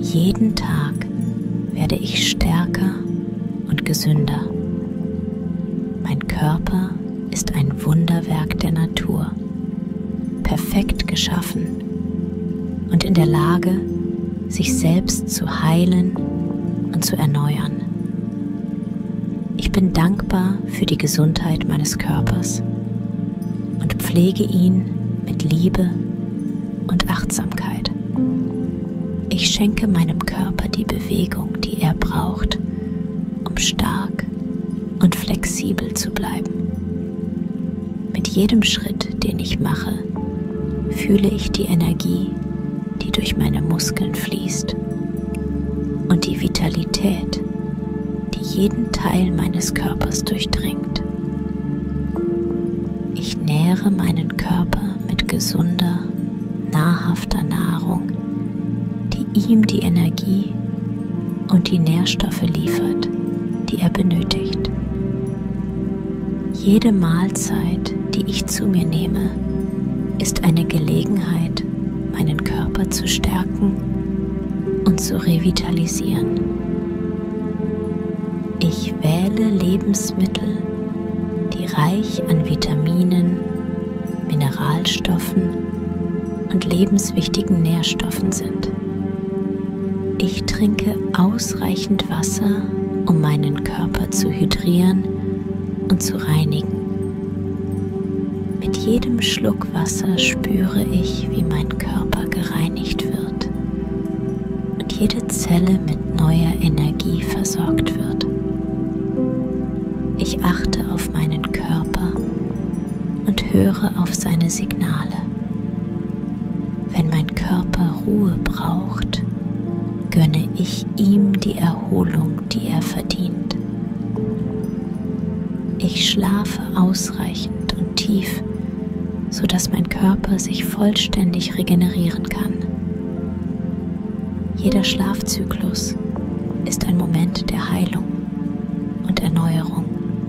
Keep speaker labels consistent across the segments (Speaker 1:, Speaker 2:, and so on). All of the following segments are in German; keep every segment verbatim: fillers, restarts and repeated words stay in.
Speaker 1: Jeden Tag werde ich stärker und gesünder. Mein Körper ist ein Wunderwerk der Natur, perfekt geschaffen und in der Lage, sich selbst zu heilen und zu erneuern. Ich bin dankbar für die Gesundheit meines Körpers und pflege ihn mit Liebe und Achtsamkeit. Ich schenke meinem Körper die Bewegung, die er braucht, um stark und flexibel zu bleiben. Mit jedem Schritt, den ich mache, fühle ich die Energie, die durch meine Muskeln fließt, und die Vitalität, die jeden Teil meines Körpers durchdringt. Ich nähere meinen Körper mit gesunder, nahrhafter Nahrung, die ihm die Energie und die Nährstoffe liefert, die er benötigt. Jede Mahlzeit, die ich zu mir nehme, ist eine Gelegenheit, meinen Körper zu stärken und zu revitalisieren. Ich wähle Lebensmittel, die reich an Vitaminen, Mineralstoffen und lebenswichtigen Nährstoffen sind. Ich trinke ausreichend Wasser, um meinen Körper zu hydrieren und zu reinigen. Mit jedem Schluck Wasser spüre ich, wie mein Körper gereinigt wird und jede Zelle mit neuer Energie versorgt wird. Ich achte auf meinen Körper und höre auf seine Signale. Wenn mein Körper Ruhe braucht, gönne ich ihm die Erholung, die er verdient. Ich schlafe ausreichend und tief, sodass mein Körper sich vollständig regenerieren kann. Jeder Schlafzyklus ist ein Moment der Heilung und Erneuerung.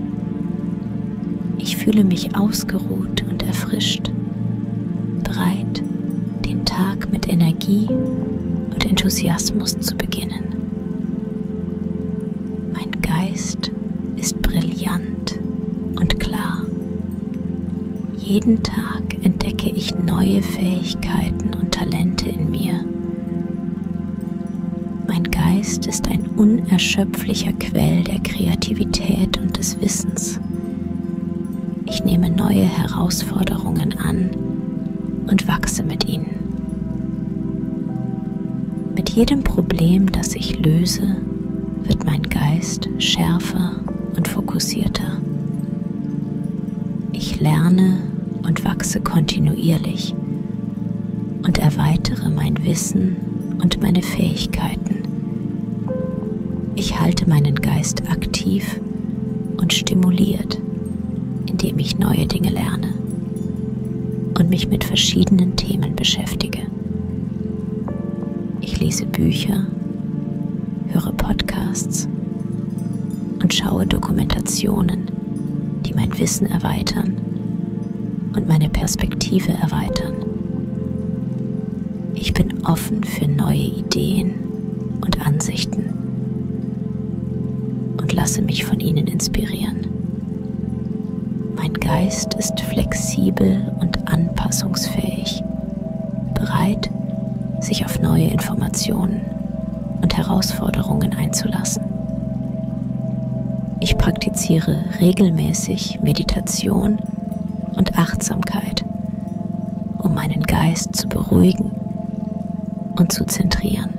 Speaker 1: Ich fühle mich ausgeruht und erfrischt, bereit, den Tag mit Energie und Enthusiasmus zu beginnen. Mein Geist ist brillant und klar. Jeden Tag entdecke ich neue Fähigkeiten und Talente in mir. Mein Geist ist ein unerschöpflicher Quell der Kreativität und des Wissens. Ich nehme neue Herausforderungen an und wachse mit ihnen. Mit jedem Problem, das ich löse, wird mein Geist schärfer und fokussierter. Ich lerne und wachse kontinuierlich und erweitere mein Wissen und meine Fähigkeiten. Ich halte meinen Geist aktiv und stimuliert, indem ich neue Dinge lerne und mich mit verschiedenen Themen beschäftige. Ich lese Bücher, höre Podcasts und schaue Dokumentationen, die mein Wissen erweitern und meine Perspektive erweitern. Ich bin offen für neue Ideen und Ansichten und lasse mich von ihnen inspirieren. Mein Geist ist flexibel und anpassungsfähig, bereit, sich auf neue Informationen und Herausforderungen einzulassen. Ich praktiziere regelmäßig Meditation und Achtsamkeit, um meinen Geist zu beruhigen und zu zentrieren.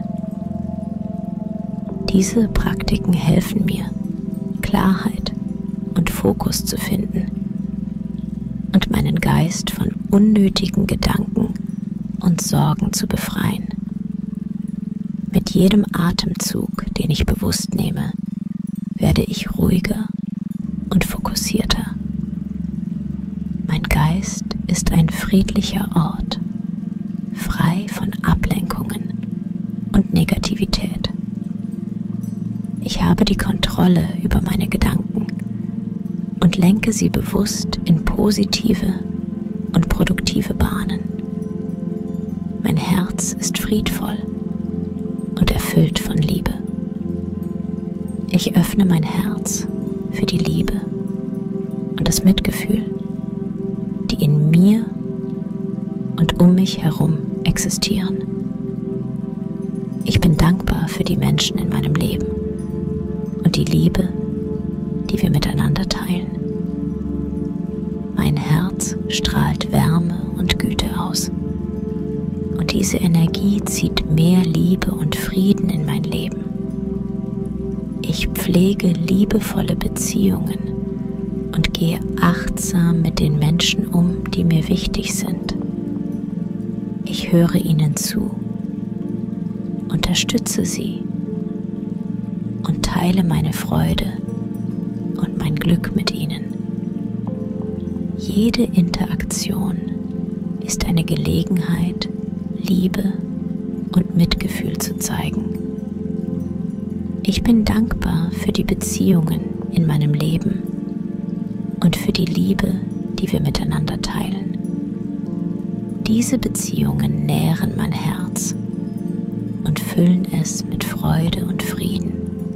Speaker 1: Diese Praktiken helfen mir, Klarheit und Fokus zu finden und meinen Geist von unnötigen Gedanken und Sorgen zu befreien. Mit jedem Atemzug, den ich bewusst nehme, werde ich ruhiger und fokussierter. Mein Geist ist ein friedlicher Ort, frei von Ablenkungen und Negativität. Ich habe die Kontrolle über meine Gedanken und lenke sie bewusst in positive und produktive Bahnen. Mein Herz ist friedvoll und erfüllt erfüllt von Liebe. Ich öffne mein Herz für die Liebe und das Mitgefühl, die in mir und um mich herum existieren. Ich bin dankbar für die Menschen in meinem Leben und die Liebe, die wir miteinander teilen. Mein Herz strahlt Wärme und Güte aus. Und diese Energie zieht mehr Liebe und Frieden in mein Leben. Ich pflege liebevolle Beziehungen und gehe achtsam mit den Menschen um, die mir wichtig sind. Ich höre ihnen zu, unterstütze sie und teile meine Freude und mein Glück mit ihnen. Jede Interaktion ist eine Gelegenheit, Liebe und Mitgefühl zu zeigen. Ich bin dankbar für die Beziehungen in meinem Leben und für die Liebe, die wir miteinander teilen. Diese Beziehungen nähren mein Herz und füllen es mit Freude und Frieden.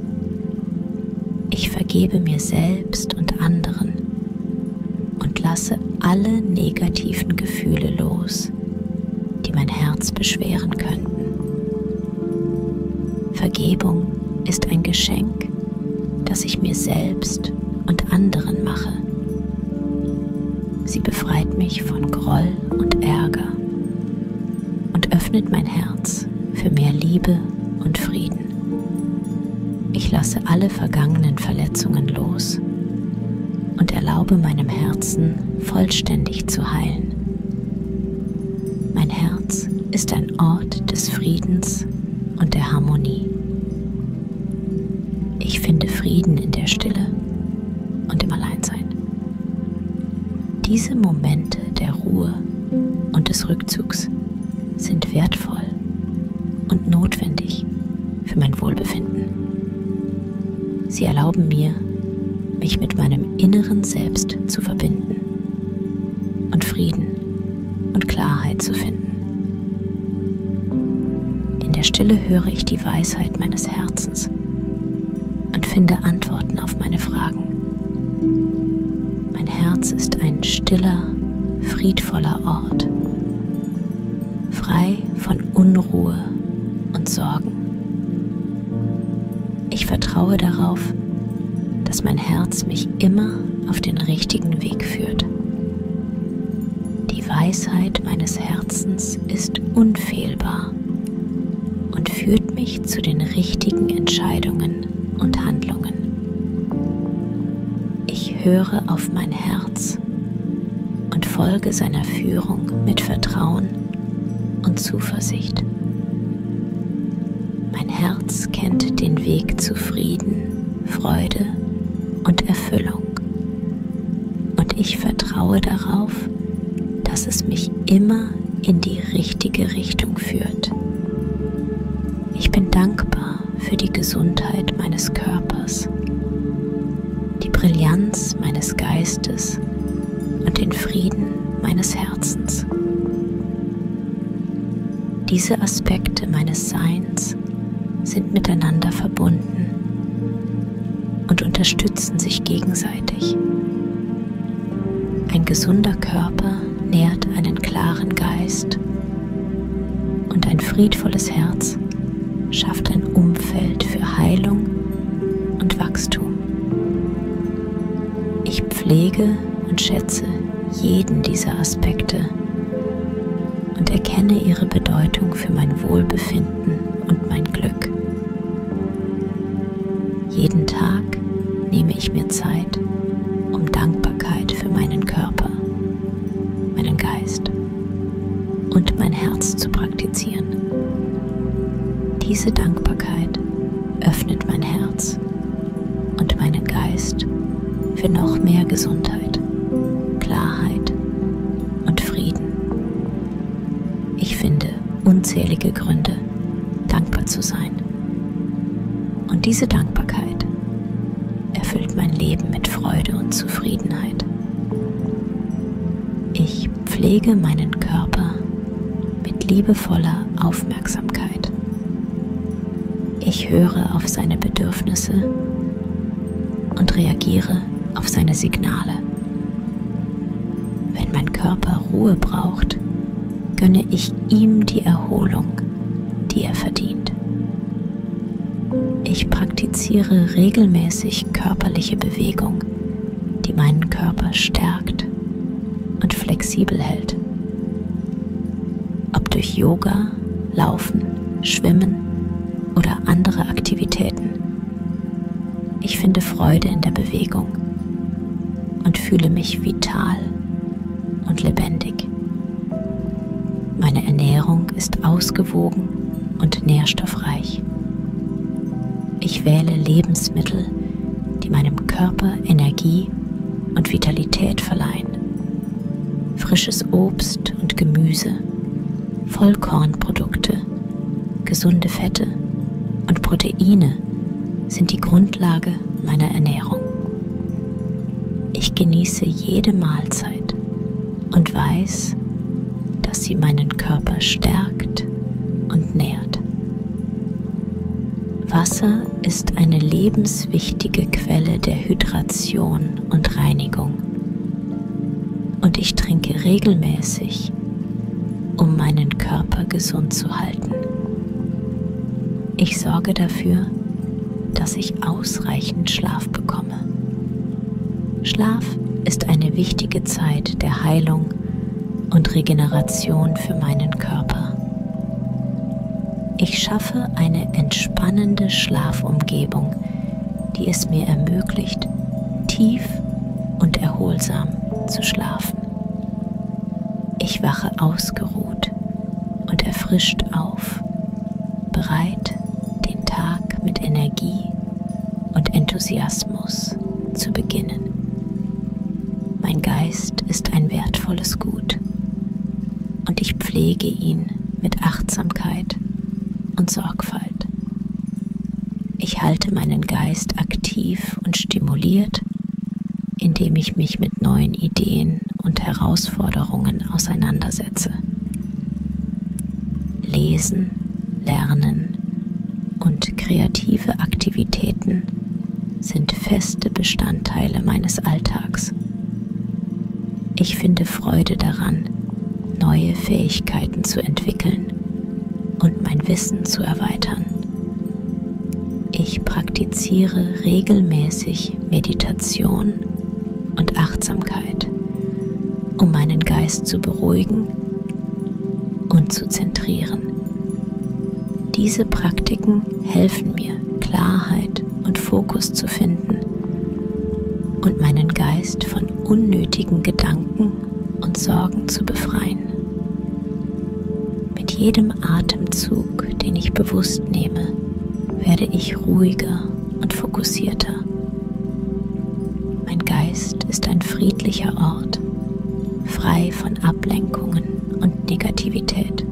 Speaker 1: Ich vergebe mir selbst und anderen und lasse alle negativen Gefühle los, die mein Herz beschweren könnten. Vergebung ist ein Geschenk, das ich mir selbst und anderen mache. Sie befreit mich von Groll und Ärger und öffnet mein Herz für mehr Liebe und Frieden. Ich lasse alle vergangenen Verletzungen los und erlaube meinem Herzen vollständig zu heilen. Mein Herz ist ein Ort des Friedens und der Harmonie. Ich finde Frieden in der Stille und im Alleinsein. Diese Momente der Ruhe und des Rückzugs sind wertvoll und notwendig für mein Wohlbefinden. Sie erlauben mir, mich mit meinem inneren Selbst zu verbinden und Frieden und Klarheit zu finden. In der Stille höre ich die Weisheit meines Herzens und finde Antworten auf meine Fragen. Mein Herz ist ein stiller, friedvoller Ort, frei von Unruhe und Sorgen. Ich vertraue darauf, dass mein Herz mich immer auf den richtigen Weg führt. Die Weisheit meines Herzens ist unfehlbar und führt mich zu den richtigen Entscheidungen und Handlungen. Ich höre auf mein Herz und folge seiner Führung mit Vertrauen und Zuversicht. Mein Herz kennt den Weg zu Frieden, Freude und Erfüllung. Und ich vertraue darauf, dass es mich immer in die richtige Richtung führt. Ich bin dankbar für die Gesundheit meines Körpers, die Brillanz meines Geistes und den Frieden meines Herzens. Diese Aspekte meines Seins sind miteinander verbunden und unterstützen sich gegenseitig. Ein gesunder Körper nährt einen klaren Geist und ein friedvolles Herz schafft ein Umfeld für Heilung und Wachstum. Ich pflege und schätze jeden dieser Aspekte und erkenne ihre Bedeutung für mein Wohlbefinden und mein Glück. Jeden Tag nehme ich mir Zeit, um Dankbarkeit für meinen Körper, meinen Geist und mein Herz zu praktizieren. Diese Dankbarkeit öffnet mein Herz und meinen Geist für noch mehr Gesundheit, Klarheit und Frieden. Ich finde unzählige Gründe, dankbar zu sein. Und diese Dankbarkeit erfüllt mein Leben mit Freude und Zufriedenheit. Ich pflege meinen Körper mit liebevoller Aufmerksamkeit. Ich höre auf seine Bedürfnisse und reagiere auf seine Signale. Wenn mein Körper Ruhe braucht, gönne ich ihm die Erholung, die er verdient. Ich praktiziere regelmäßig körperliche Bewegung, die meinen Körper stärkt und flexibel hält. Ob durch Yoga, Laufen, Schwimmen oder andere Aktivitäten. Ich finde Freude in der Bewegung und fühle mich vital und lebendig. Meine Ernährung ist ausgewogen und nährstoffreich. Ich wähle Lebensmittel, die meinem Körper Energie und Vitalität verleihen. Frisches Obst und Gemüse, Vollkornprodukte, gesunde Fette und Proteine sind die Grundlage meiner Ernährung. Ich genieße jede Mahlzeit und weiß, dass sie meinen Körper stärkt und nährt. Wasser ist eine lebenswichtige Quelle der Hydration und Reinigung. Und ich trinke regelmäßig, um meinen Körper gesund zu halten. Ich sorge dafür, dass ich ausreichend Schlaf bekomme. Schlaf ist eine wichtige Zeit der Heilung und Regeneration für meinen Körper. Ich schaffe eine entspannende Schlafumgebung, die es mir ermöglicht, tief und erholsam zu schlafen. Ich wache ausgeruht und erfrischt auf, bereit, den Tag mit Energie und Enthusiasmus zu beginnen. Mein Geist ist ein wertvolles Gut und ich pflege ihn mit Achtsamkeit und Sorgfalt. Ich halte meinen Geist aktiv und stimuliert, indem ich mich mit neuen Ideen und Herausforderungen auseinandersetze. Lesen, Lernen und kreative Aktivitäten sind feste Bestandteile meines Alltags. Ich finde Freude daran, neue Fähigkeiten zu entwickeln und mein Wissen zu erweitern. Ich praktiziere regelmäßig Meditation und Achtsamkeit, um meinen Geist zu beruhigen und zu zentrieren. Diese Praktiken helfen mir, Klarheit und Fokus zu finden und meinen Geist von unnötigen Gedanken und Sorgen zu befreien. Mit jedem Atemzug, den ich bewusst nehme, werde ich ruhiger und fokussierter. Mein Geist ist ein friedlicher Ort, frei von Ablenkungen und Negativität.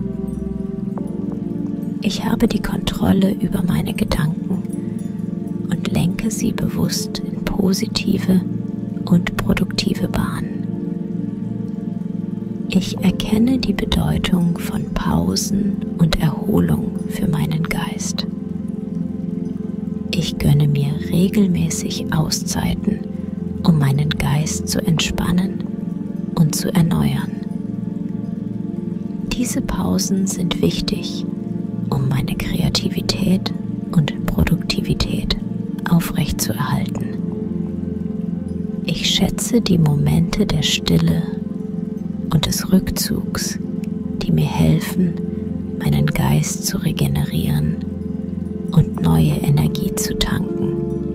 Speaker 1: Ich habe die Kontrolle über meine Gedanken und lenke sie bewusst in positive und produktive Bahnen. Ich erkenne die Bedeutung von Pausen und Erholung für meinen Geist. Ich gönne mir regelmäßig Auszeiten, um meinen Geist zu entspannen und zu erneuern. Diese Pausen sind wichtig, um meine Kreativität und Produktivität aufrechtzuerhalten. Ich schätze die Momente der Stille und des Rückzugs, die mir helfen, meinen Geist zu regenerieren und neue Energie zu tanken.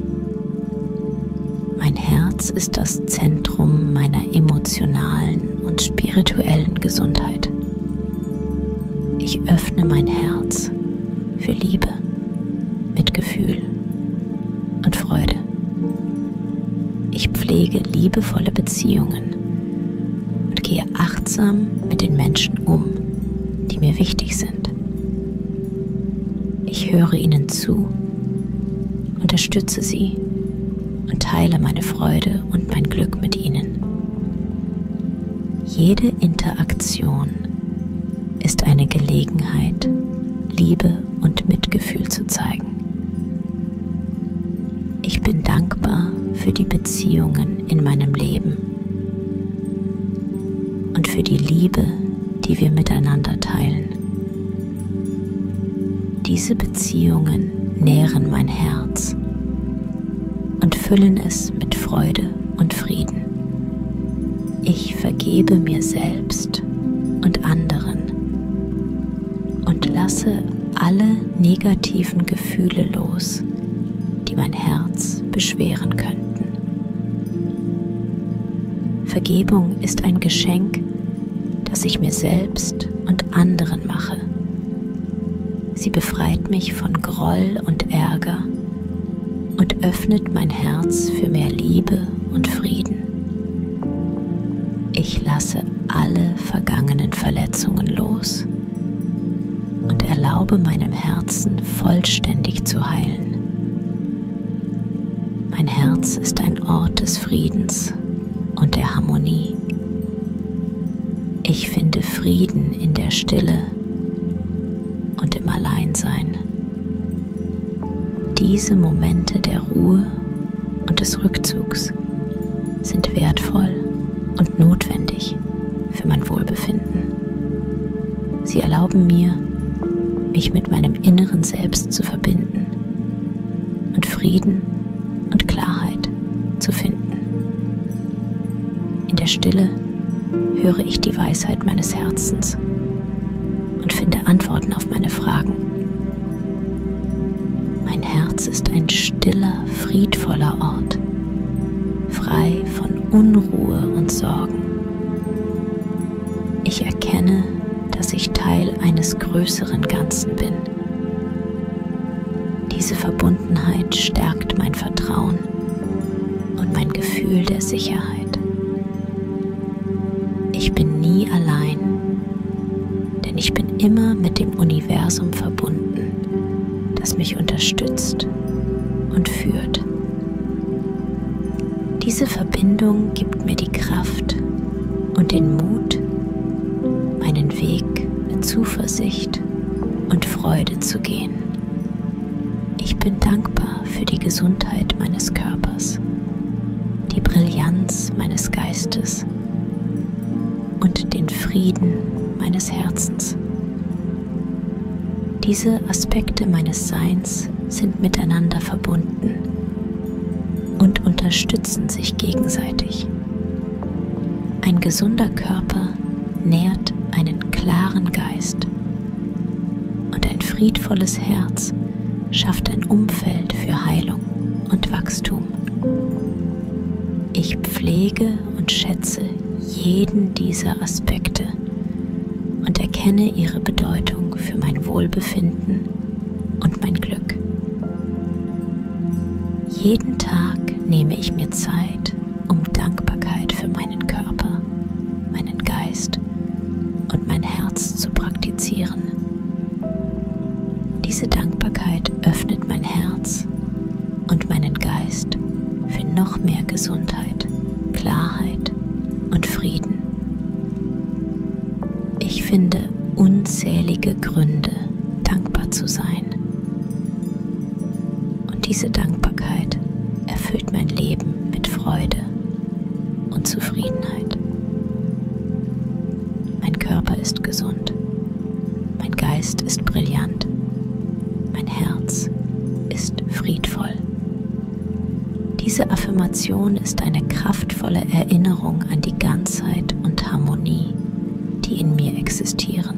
Speaker 1: Mein Herz ist das Zentrum meiner emotionalen und spirituellen Gesundheit. Ich öffne mein Herz für Liebe, Mitgefühl und Freude. Ich pflege liebevolle Beziehungen und gehe achtsam mit den Menschen um, die mir wichtig sind. Ich höre ihnen zu, unterstütze sie und teile meine Freude und mein Glück mit ihnen. Jede Interaktion ist eine Gelegenheit, Liebe und Mitgefühl zu zeigen. Ich bin dankbar für die Beziehungen in meinem Leben und für die Liebe, die wir miteinander teilen. Diese Beziehungen nähren mein Herz und füllen es mit Freude und Frieden. Ich vergebe mir selbst und anderen und lasse alle negativen Gefühle los, die mein Herz beschweren könnten. Vergebung ist ein Geschenk, das ich mir selbst und anderen mache. Sie befreit mich von Groll und Ärger und öffnet mein Herz für mehr Liebe und Frieden. Ich lasse alle vergangenen Verletzungen los und erlaube meinem Herzen vollständig zu heilen. Mein Herz ist ein Ort des Friedens und der Harmonie. Ich finde Frieden in der Stille und im Alleinsein. Diese Momente der Ruhe und des Rückzugs sind wertvoll und notwendig für mein Wohlbefinden. Sie erlauben mir, mich mit meinem inneren Selbst zu verbinden und Frieden und Klarheit zu finden. In der Stille höre ich die Weisheit meines Herzens und finde Antworten auf meine Fragen. Mein Herz ist ein stiller, friedvoller Ort, frei von Unruhe und Sorgen. Ich erkenne, dass ich Teil eines größeren Ganzen bin. Diese Verbundenheit stärkt mein Vertrauen und mein Gefühl der Sicherheit. Ich bin nie allein, denn ich bin immer mit dem Universum verbunden, das mich unterstützt und führt. Diese Verbindung gibt mir die Kraft und den Mut, meinen Weg mit Zuversicht und Freude zu gehen. Ich bin dankbar für die Gesundheit meines Körpers, die Brillanz meines Geistes und den Frieden meines Herzens. Diese Aspekte meines Seins sind miteinander verbunden und unterstützen sich gegenseitig. Ein gesunder Körper nährt einen klaren Geist und ein friedvolles Herz schafft ein Umfeld für Heilung und Wachstum. Ich pflege und schätze jeden dieser Aspekte und erkenne ihre Bedeutung für mein Wohlbefinden und mein Glück. Jeden Tag nehme ich mir Zeit, um Dankbarkeit für meinen Körper, meinen Geist und mein Herz zu praktizieren. Diese Dankbarkeit öffnet mein Herz und meinen Geist für noch mehr Gesundheit, Klarheit und Frieden. Ich finde unzählige Gründe, dankbar zu sein. Und diese Dankbarkeit erfüllt mein Leben mit Freude und Zufriedenheit. Mein Körper ist gesund, mein Geist ist brillant, mein Herz ist friedvoll. Diese Affirmation ist eine kraftvolle Erinnerung an die Ganzheit und Harmonie, die in mir existieren.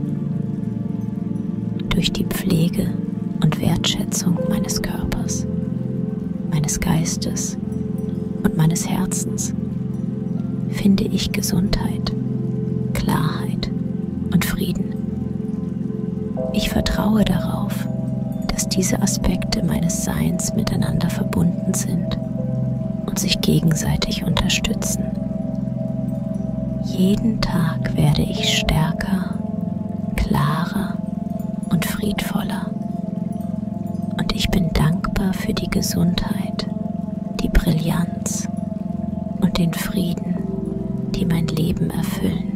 Speaker 1: Durch die Pflege und Wertschätzung meines Körpers, meines Geistes und meines Herzens finde ich Gesundheit, Klarheit und Frieden. Ich vertraue darauf, dass diese Aspekte meines Seins miteinander verbunden sind und sich gegenseitig unterstützen. Jeden Tag werde ich stärker, klarer und friedvoller. Und ich bin dankbar für die Gesundheit, die Brillanz und den Frieden, die mein Leben erfüllen.